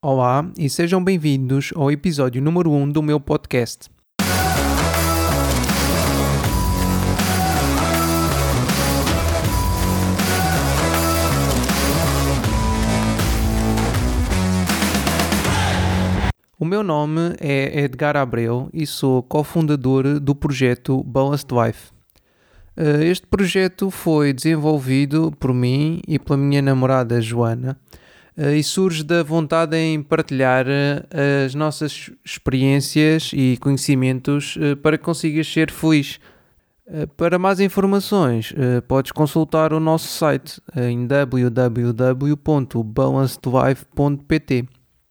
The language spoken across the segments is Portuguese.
Olá e sejam bem-vindos ao episódio número 1 do meu podcast. O meu nome é Edgar Abreu e sou cofundador do projeto Balanced Life. Este projeto foi desenvolvido por mim e pela minha namorada Joana e surge da vontade em partilhar as nossas experiências e conhecimentos para que consigas ser feliz. Para mais informações, podes consultar o nosso site em www.balancedlife.pt.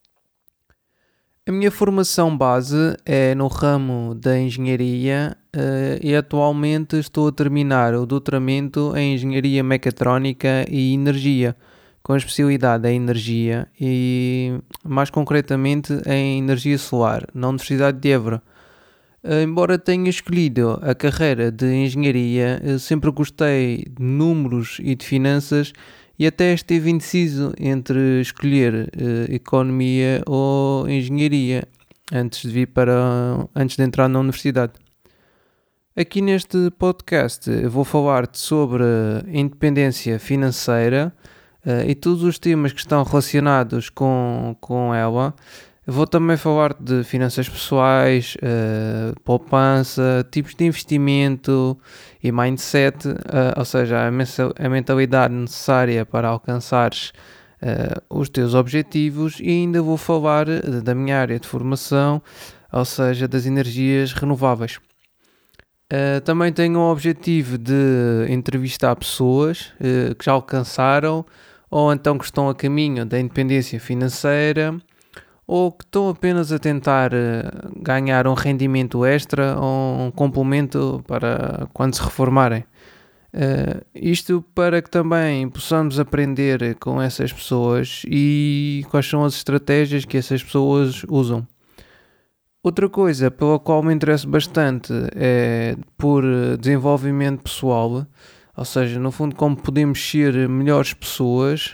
A minha formação base é no ramo da engenharia e atualmente estou a terminar o doutoramento em engenharia mecatrónica e energia, com especialidade em energia e mais concretamente em energia solar, na Universidade de Évora. Embora tenha escolhido a carreira de engenharia, sempre gostei de números e de finanças e até estive indeciso entre escolher economia ou engenharia antes de entrar na universidade. Aqui neste podcast eu vou falar-te sobre independência financeira e todos os temas que estão relacionados com ela. Vou também falar de finanças pessoais, poupança, tipos de investimento e mindset, ou seja, a mentalidade necessária para alcançares os teus objetivos, e ainda vou falar da minha área de formação, ou seja, das energias renováveis. Também tenho o objetivo de entrevistar pessoas que já alcançaram ou então que estão a caminho da independência financeira, ou que estão apenas a tentar ganhar um rendimento extra ou um complemento para quando se reformarem. Isto para que também possamos aprender com essas pessoas e quais são as estratégias que essas pessoas usam. Outra coisa pela qual me interesso bastante é por desenvolvimento pessoal, ou seja, no fundo como podemos ser melhores pessoas.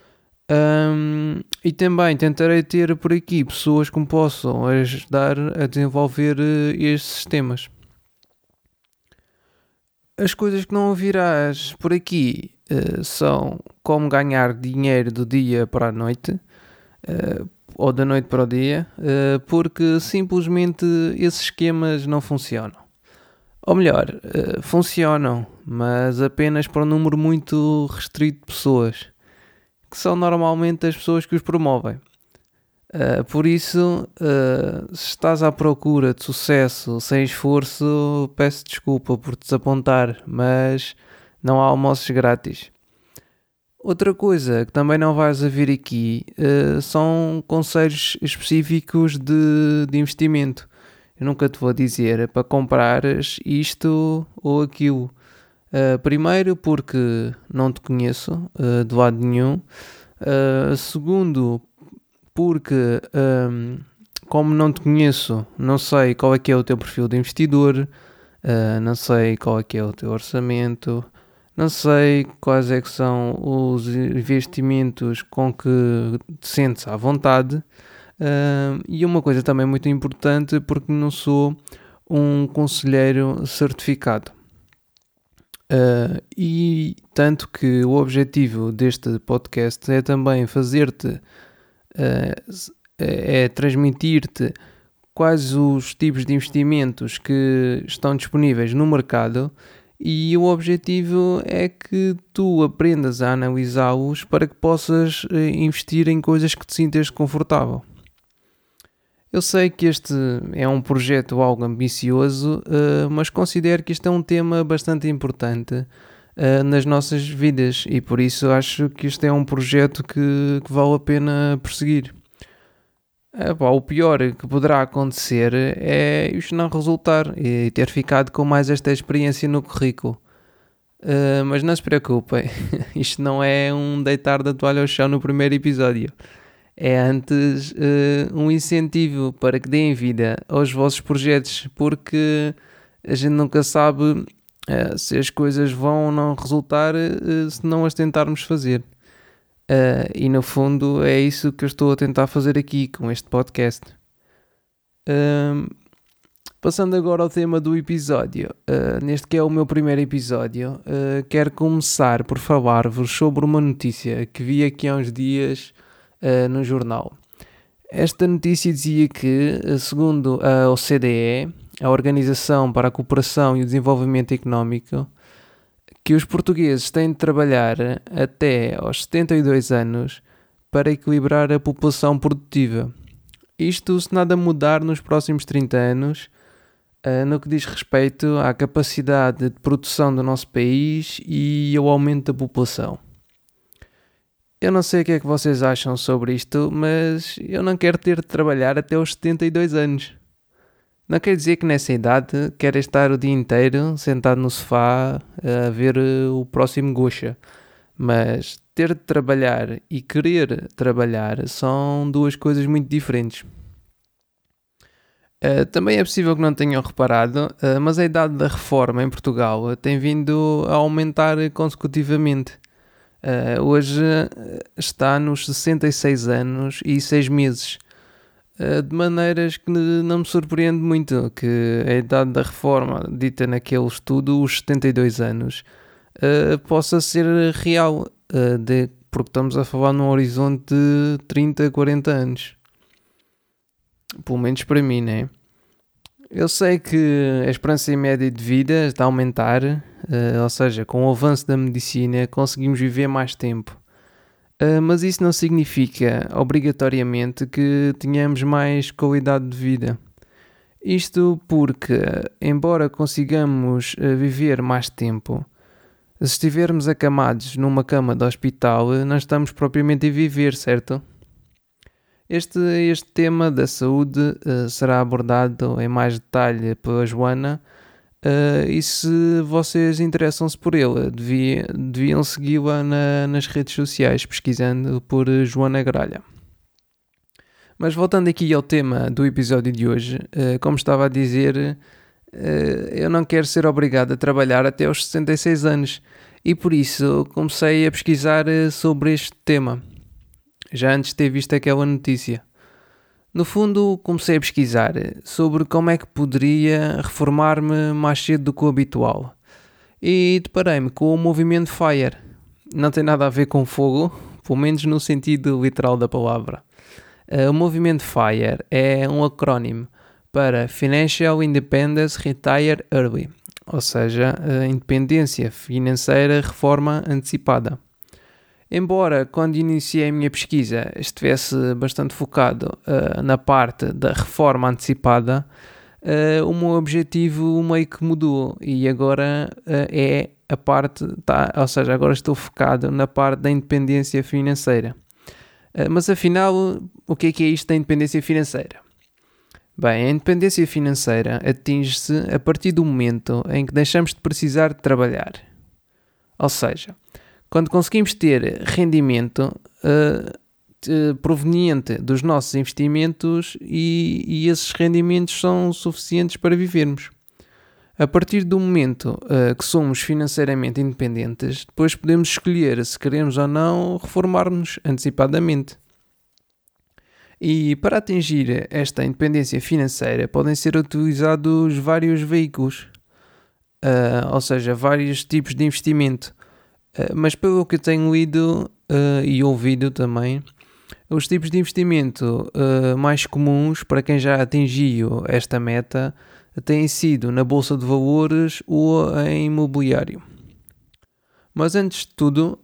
E também tentarei ter por aqui pessoas que me possam ajudar a desenvolver estes sistemas. As coisas que não ouvirás por aqui são como ganhar dinheiro do dia para a noite ou da noite para o dia, porque simplesmente esses esquemas não funcionam. Ou melhor, funcionam, mas apenas para um número muito restrito de pessoas, que são normalmente as pessoas que os promovem. Por isso, se estás à procura de sucesso sem esforço, peço desculpa por te desapontar, mas não há almoços grátis. Outra coisa que também não vais a ver aqui são conselhos específicos de investimento. Eu nunca te vou dizer para comprares isto ou aquilo. Primeiro porque não te conheço de lado nenhum. Segundo porque como não te conheço, não sei qual é que é o teu perfil de investidor, não sei qual é que é o teu orçamento, não sei quais é que são os investimentos com que te sentes à vontade. E uma coisa também muito importante, porque não sou um conselheiro certificado. E tanto que o objetivo deste podcast é também fazer-te, é transmitir-te quais os tipos de investimentos que estão disponíveis no mercado, e o objetivo é que tu aprendas a analisá-los para que possas investir em coisas que te sintas confortável. Eu sei que este é um projeto algo ambicioso, mas considero que este é um tema bastante importante nas nossas vidas, e por isso acho que este é um projeto que vale a pena perseguir. O pior que poderá acontecer é isto não resultar e ter ficado com mais esta experiência no currículo. Mas não se preocupem, isto não é um deitar da toalha ao chão no primeiro episódio. É antes um incentivo para que deem vida aos vossos projetos, porque a gente nunca sabe se as coisas vão ou não resultar se não as tentarmos fazer. E no fundo é isso que eu estou a tentar fazer aqui com este podcast. Passando agora ao tema do episódio, neste que é o meu primeiro episódio, quero começar por falar-vos sobre uma notícia que vi aqui há uns dias no jornal. Esta notícia dizia que, segundo a OCDE, a Organização para a Cooperação e o Desenvolvimento Económico, que os portugueses têm de trabalhar até aos 72 anos para equilibrar a população produtiva. Isto se nada mudar nos próximos 30 anos, no que diz respeito à capacidade de produção do nosso país e ao aumento da população. Eu não sei o que é que vocês acham sobre isto, mas eu não quero ter de trabalhar até aos 72 anos. Não quer dizer que nessa idade quero estar o dia inteiro sentado no sofá a ver o próximo Gosha, mas ter de trabalhar e querer trabalhar são duas coisas muito diferentes. Também é possível que não tenham reparado, mas a idade da reforma em Portugal tem vindo a aumentar consecutivamente. Hoje está nos 66 anos e 6 meses, de maneiras que não me surpreende muito que a idade da reforma, dita naquele estudo, os 72 anos, possa ser real, porque estamos a falar num horizonte de 30, 40 anos. Pelo menos para mim, né? Eu sei que a esperança média de vida está a aumentar, ou seja, com o avanço da medicina conseguimos viver mais tempo. Mas isso não significa obrigatoriamente que tenhamos mais qualidade de vida. Isto porque, embora consigamos viver mais tempo, se estivermos acamados numa cama de hospital, não estamos propriamente a viver, certo? Este tema da saúde será abordado em mais detalhe pela Joana, e se vocês interessam-se por ele, deviam segui-la nas redes sociais, pesquisando por Joana Gralha. Mas voltando aqui ao tema do episódio de hoje, como estava a dizer, eu não quero ser obrigado a trabalhar até aos 66 anos e por isso comecei a pesquisar sobre este tema, já antes de ter visto aquela notícia. No fundo, comecei a pesquisar sobre como é que poderia reformar-me mais cedo do que o habitual. E deparei-me com o movimento FIRE. Não tem nada a ver com fogo, pelo menos no sentido literal da palavra. O movimento FIRE é um acrónimo para Financial Independence Retire Early, ou seja, a independência financeira reforma antecipada. Embora, quando iniciei a minha pesquisa, estivesse bastante focado na parte da reforma antecipada, o meu objetivo meio que mudou e agora é a parte, ou seja, agora estou focado na parte da independência financeira. Mas afinal, o que é isto da independência financeira? Bem, a independência financeira atinge-se a partir do momento em que deixamos de precisar de trabalhar. Ou seja, quando conseguimos ter rendimento proveniente dos nossos investimentos e esses rendimentos são suficientes para vivermos. A partir do momento que somos financeiramente independentes, depois podemos escolher se queremos ou não reformar-nos antecipadamente. E para atingir esta independência financeira podem ser utilizados vários veículos, ou seja, vários tipos de investimento. Mas pelo que eu tenho lido e ouvido também, os tipos de investimento mais comuns para quem já atingiu esta meta têm sido na bolsa de valores ou em imobiliário. Mas antes de tudo,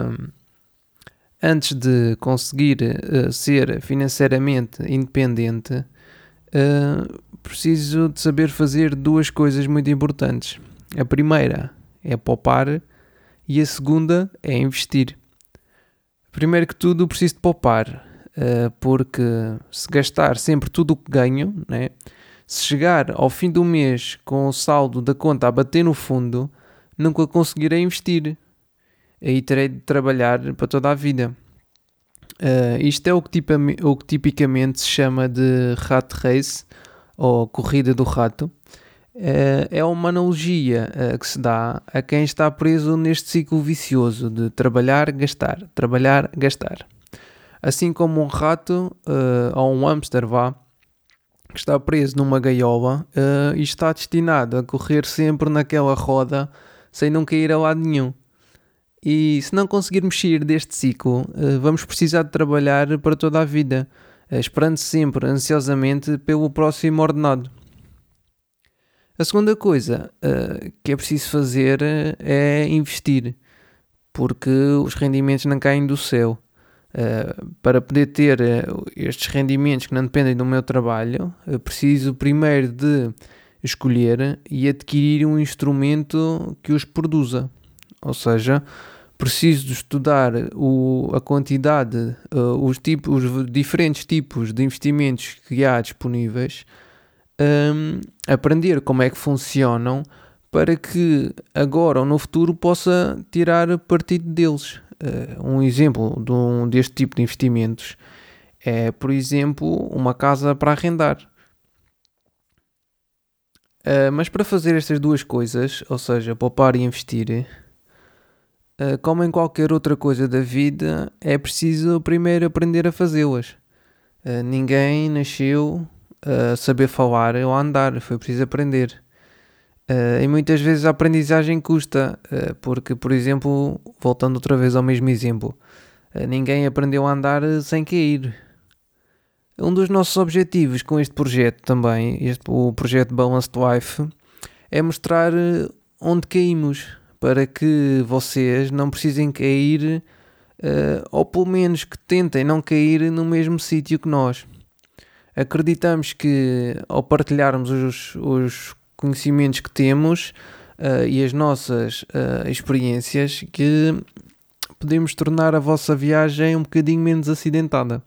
antes de conseguir ser financeiramente independente, preciso de saber fazer duas coisas muito importantes. A primeira é poupar e a segunda é investir. Primeiro que tudo, preciso de poupar, porque se gastar sempre tudo o que ganho, né, se chegar ao fim do mês com o saldo da conta a bater no fundo, nunca conseguirei investir. Aí terei de trabalhar para toda a vida. Isto é o que tipicamente se chama de rat race, ou corrida do rato. É uma analogia que se dá a quem está preso neste ciclo vicioso de trabalhar, gastar, trabalhar, gastar. Assim como um rato ou um hamster, que está preso numa gaiola e está destinado a correr sempre naquela roda sem nunca ir a lado nenhum. E se não conseguirmos sair deste ciclo, vamos precisar de trabalhar para toda a vida, esperando sempre ansiosamente pelo próximo ordenado. A segunda coisa que é preciso fazer é investir, porque os rendimentos não caem do céu. Para poder ter estes rendimentos que não dependem do meu trabalho, preciso primeiro de escolher e adquirir um instrumento que os produza. Ou seja, preciso de estudar a quantidade, os diferentes tipos de investimentos que há disponíveis, aprender como é que funcionam para que agora ou no futuro possa tirar partido deles. Um exemplo deste tipo de investimentos é, por exemplo, uma casa para arrendar. Mas para fazer estas duas coisas, ou seja, poupar e investir, como em qualquer outra coisa da vida, é preciso primeiro aprender a fazê-las. Ninguém nasceu a saber falar ou a andar, foi preciso aprender. E muitas vezes a aprendizagem custa, porque, por exemplo, voltando outra vez ao mesmo exemplo, ninguém aprendeu a andar sem cair. Um dos nossos objetivos com este projeto também, o projeto Balanced Life, é mostrar onde caímos, para que vocês não precisem cair, ou pelo menos que tentem não cair no mesmo sítio que nós. Acreditamos que ao partilharmos os conhecimentos que temos e as nossas experiências, que podemos tornar a vossa viagem um bocadinho menos acidentada.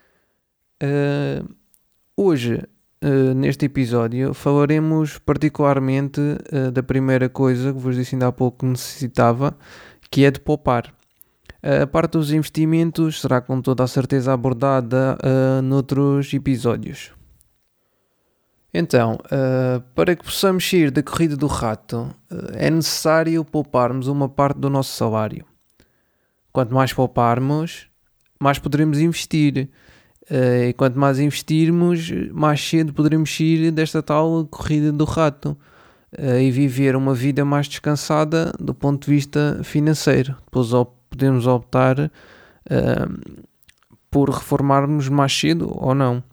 Hoje, neste episódio, falaremos particularmente da primeira coisa que vos disse ainda há pouco que necessitava, que é de poupar. A parte dos investimentos será com toda a certeza abordada noutros episódios. Então, para que possamos sair da corrida do rato, é necessário pouparmos uma parte do nosso salário. Quanto mais pouparmos, mais poderemos investir. E quanto mais investirmos, mais cedo poderemos sair desta tal corrida do rato e viver uma vida mais descansada do ponto de vista financeiro. Depois podemos optar por reformarmos mais cedo ou não.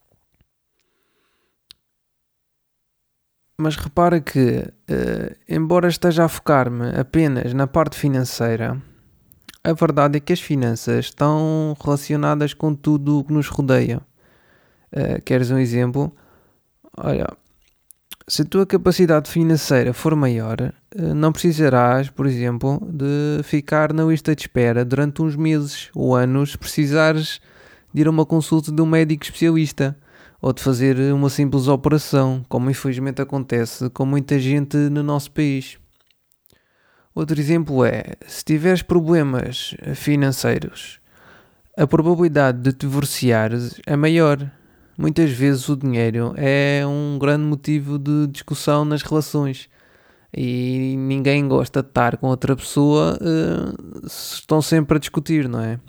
Mas repara que, embora esteja a focar-me apenas na parte financeira, a verdade é que as finanças estão relacionadas com tudo o que nos rodeia. Queres um exemplo? Olha, se a tua capacidade financeira for maior, não precisarás, por exemplo, de ficar na lista de espera durante uns meses ou anos se precisares de ir a uma consulta de um médico especialista ou de fazer uma simples operação, como infelizmente acontece com muita gente no nosso país. Outro exemplo é, se tiveres problemas financeiros, a probabilidade de te divorciares é maior. Muitas vezes o dinheiro é um grande motivo de discussão nas relações e ninguém gosta de estar com outra pessoa se estão sempre a discutir, não é?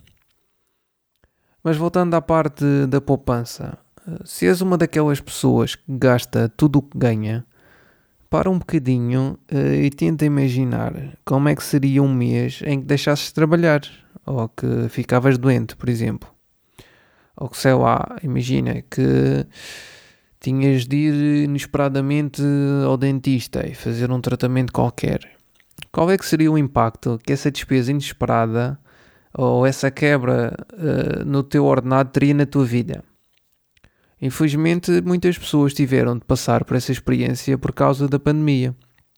Mas voltando à parte da poupança, se és uma daquelas pessoas que gasta tudo o que ganha, para um bocadinho e tenta imaginar como é que seria um mês em que deixasses de trabalhar ou que ficavas doente, por exemplo. Ou que, sei lá, imagina que tinhas de ir inesperadamente ao dentista e fazer um tratamento qualquer. Qual é que seria o impacto que essa despesa inesperada ou essa quebra no teu ordenado teria na tua vida? Infelizmente, muitas pessoas tiveram de passar por essa experiência por causa da pandemia.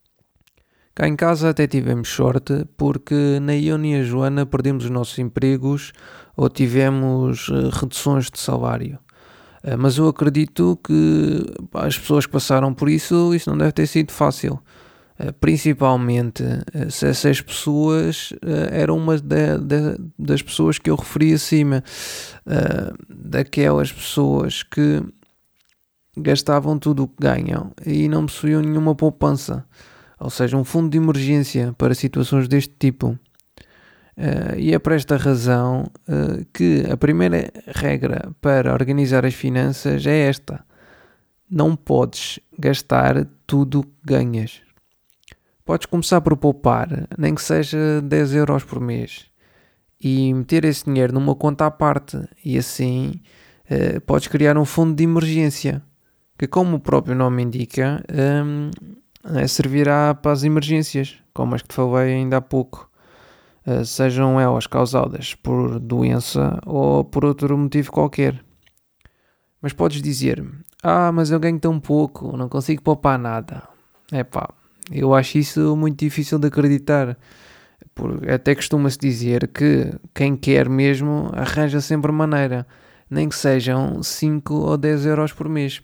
Cá em casa até tivemos sorte porque na Ione e a Joana perdemos os nossos empregos ou tivemos reduções de salário. Mas eu acredito que as pessoas que passaram por isso não deve ter sido fácil. Principalmente se essas pessoas eram uma das pessoas que eu referi acima, daquelas pessoas que gastavam tudo o que ganham e não possuíam nenhuma poupança, ou seja, um fundo de emergência para situações deste tipo. E é por esta razão que a primeira regra para organizar as finanças é esta: não podes gastar tudo o que ganhas. Podes começar por poupar, nem que seja 10 euros por mês, e meter esse dinheiro numa conta à parte, e assim podes criar um fundo de emergência, que, como o próprio nome indica, servirá para as emergências, como as que te falei ainda há pouco. Sejam elas causadas por doença ou por outro motivo qualquer. Mas podes dizer-me: mas eu ganho tão pouco, não consigo poupar nada. Eu acho isso muito difícil de acreditar. Até costuma-se dizer que quem quer mesmo arranja sempre maneira, nem que sejam 5 ou 10 euros por mês.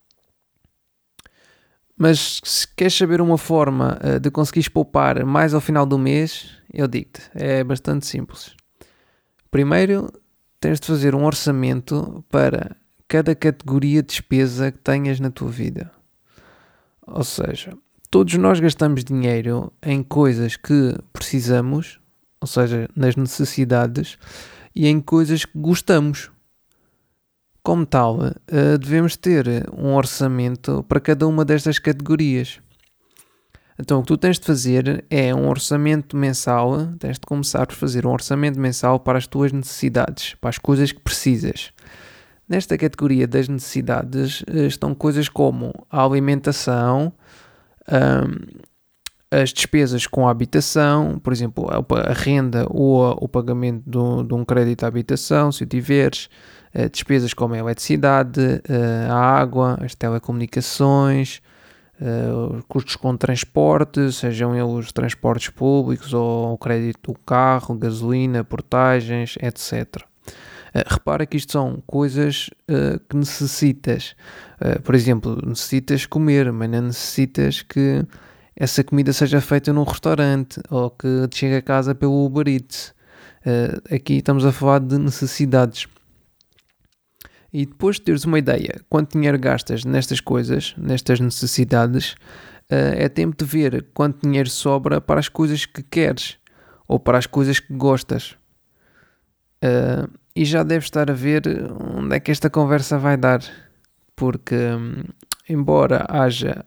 Mas se queres saber uma forma de conseguires poupar mais ao final do mês, eu digo-te, é bastante simples. Primeiro, tens de fazer um orçamento para cada categoria de despesa que tenhas na tua vida. Ou seja, todos nós gastamos dinheiro em coisas que precisamos, ou seja, nas necessidades, e em coisas que gostamos. Como tal, devemos ter um orçamento para cada uma destas categorias. Então, o que tu tens de fazer é um orçamento mensal. Tens de começar por fazer um orçamento mensal para as tuas necessidades, para as coisas que precisas. Nesta categoria das necessidades estão coisas como a alimentação, as despesas com a habitação, por exemplo, a renda ou o pagamento de um crédito à habitação, se o tiveres, despesas como a eletricidade, a água, as telecomunicações, os custos com transporte, sejam eles transportes públicos ou o crédito do carro, gasolina, portagens, etc. Repara que isto são coisas que necessitas. Por exemplo, necessitas comer, mas não necessitas que essa comida seja feita num restaurante ou que te chegue a casa pelo Uber Eats. Aqui estamos a falar de necessidades. E depois de teres uma ideia quanto dinheiro gastas nestas coisas, nestas necessidades, é tempo de ver quanto dinheiro sobra para as coisas que queres ou para as coisas que gostas. E já deves estar a ver onde é que esta conversa vai dar, porque embora haja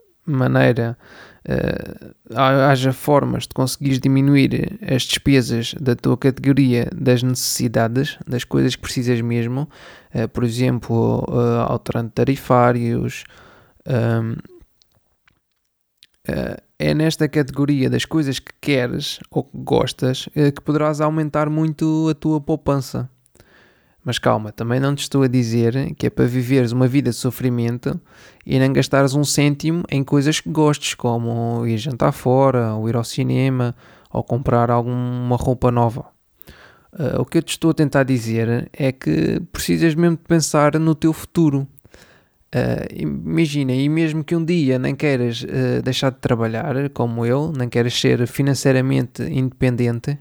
formas de conseguires diminuir as despesas da tua categoria das necessidades, das coisas que precisas mesmo, por exemplo, alterando tarifários, é nesta categoria das coisas que queres ou que gostas que poderás aumentar muito a tua poupança. Mas calma, também não te estou a dizer que é para viveres uma vida de sofrimento e não gastares um cêntimo em coisas que gostes, como ir jantar fora, ou ir ao cinema, ou comprar alguma roupa nova. O que eu te estou a tentar dizer é que precisas mesmo de pensar no teu futuro. Imagina, e mesmo que um dia nem queiras deixar de trabalhar, como eu, nem queiras ser financeiramente independente,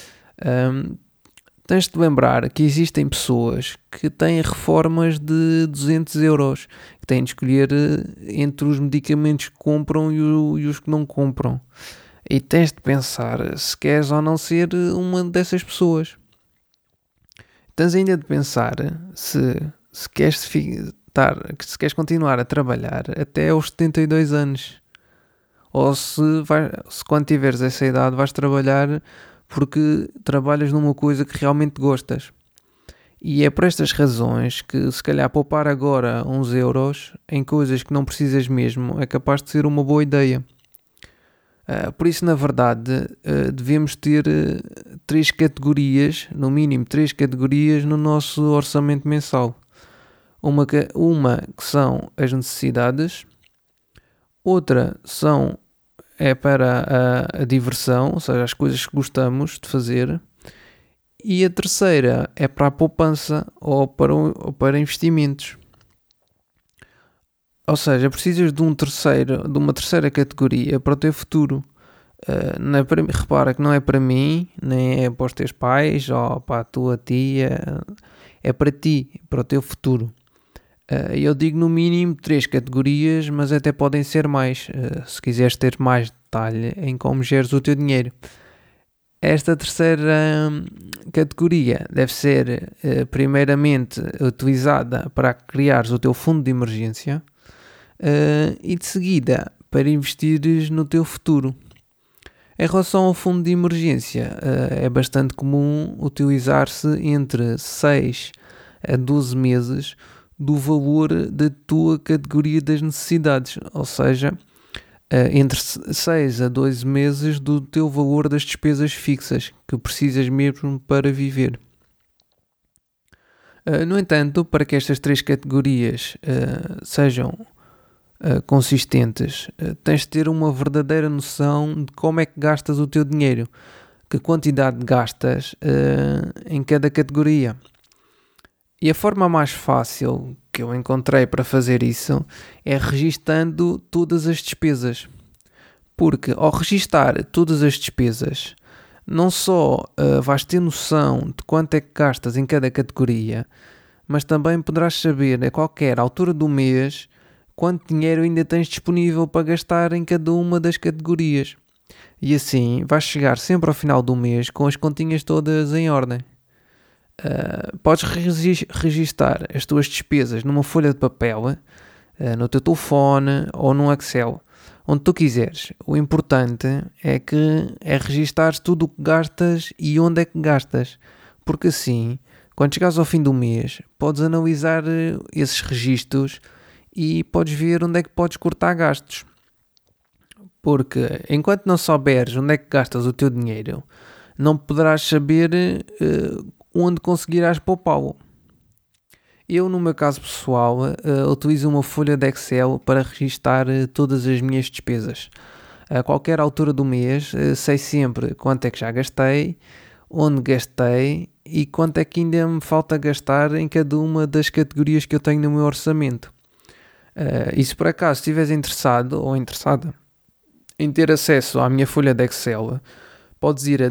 tens de lembrar que existem pessoas que têm reformas de 200 euros, que têm de escolher entre os medicamentos que compram e os que não compram. E tens de pensar se queres ou não ser uma dessas pessoas. Tens ainda de pensar se queres queres continuar a trabalhar até aos 72 anos. Ou se quando tiveres essa idade vais trabalhar porque trabalhas numa coisa que realmente gostas. E é por estas razões que se calhar poupar agora uns euros em coisas que não precisas mesmo é capaz de ser uma boa ideia. Por isso, na verdade, devemos ter 3 categorias, no mínimo 3 categorias no nosso orçamento mensal. Uma que são as necessidades, outra é para a diversão, ou seja, as coisas que gostamos de fazer, e a terceira é para a poupança ou para investimentos. Ou seja, precisas de uma terceira categoria para o teu futuro. Repara que não é para mim, nem é para os teus pais ou para a tua tia, é para ti, para o teu futuro. Eu digo no mínimo 3 categorias, mas até podem ser mais, se quiseres ter mais detalhe em como geres o teu dinheiro. Esta terceira categoria deve ser primeiramente utilizada para criares o teu fundo de emergência e de seguida para investires no teu futuro. Em relação ao fundo de emergência, é bastante comum utilizar-se entre 6 a 12 meses do valor da tua categoria das necessidades, ou seja, entre 6 a 12 meses do teu valor das despesas fixas que precisas mesmo para viver. No entanto, para que estas 3 categorias sejam consistentes, tens de ter uma verdadeira noção de como é que gastas o teu dinheiro, que quantidade gastas em cada categoria. E a forma mais fácil que eu encontrei para fazer isso é registando todas as despesas. Porque ao registar todas as despesas, não só vais ter noção de quanto é que gastas em cada categoria, mas também poderás saber a qualquer altura do mês quanto dinheiro ainda tens disponível para gastar em cada uma das categorias. E assim vais chegar sempre ao final do mês com as continhas todas em ordem. Podes registar as tuas despesas numa folha de papel, no teu telefone ou num Excel, onde tu quiseres. O importante é registar tudo o que gastas e onde é que gastas, porque assim, quando chegares ao fim do mês, podes analisar esses registros e podes ver onde é que podes cortar gastos. Porque enquanto não souberes onde é que gastas o teu dinheiro, não poderás saber onde conseguirás poupá-lo. Eu, no meu caso pessoal, utilizo uma folha de Excel para registar todas as minhas despesas. A qualquer altura do mês, sei sempre quanto é que já gastei, onde gastei e quanto é que ainda me falta gastar em cada uma das categorias que eu tenho no meu orçamento. E se por acaso estiveres interessado ou interessada em ter acesso à minha folha de Excel, podes ir a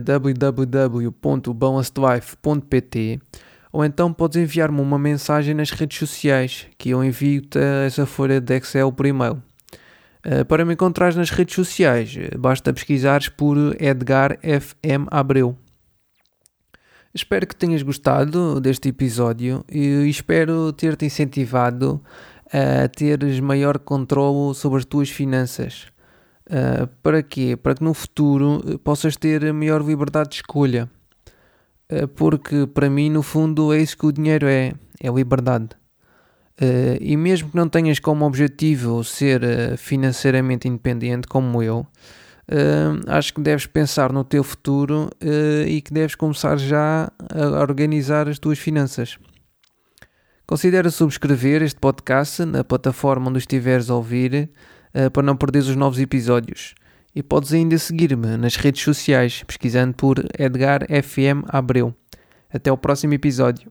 www.balancedlife.pt ou então podes enviar-me uma mensagem nas redes sociais que eu envio-te essa folha de Excel por e-mail. Para me encontrares nas redes sociais, basta pesquisares por Edgar FM Abreu. Espero que tenhas gostado deste episódio e espero ter-te incentivado a teres maior controle sobre as tuas finanças. Para quê? Para que no futuro possas ter a maior liberdade de escolha. Porque para mim, no fundo, é isso que o dinheiro é liberdade. E mesmo que não tenhas como objetivo ser financeiramente independente como eu, acho que deves pensar no teu futuro e que deves começar já a organizar as tuas finanças. Considera subscrever este podcast na plataforma onde estiveres a ouvir para não perderes os novos episódios. E podes ainda seguir-me nas redes sociais pesquisando por Edgar FM Abreu. Até ao próximo episódio.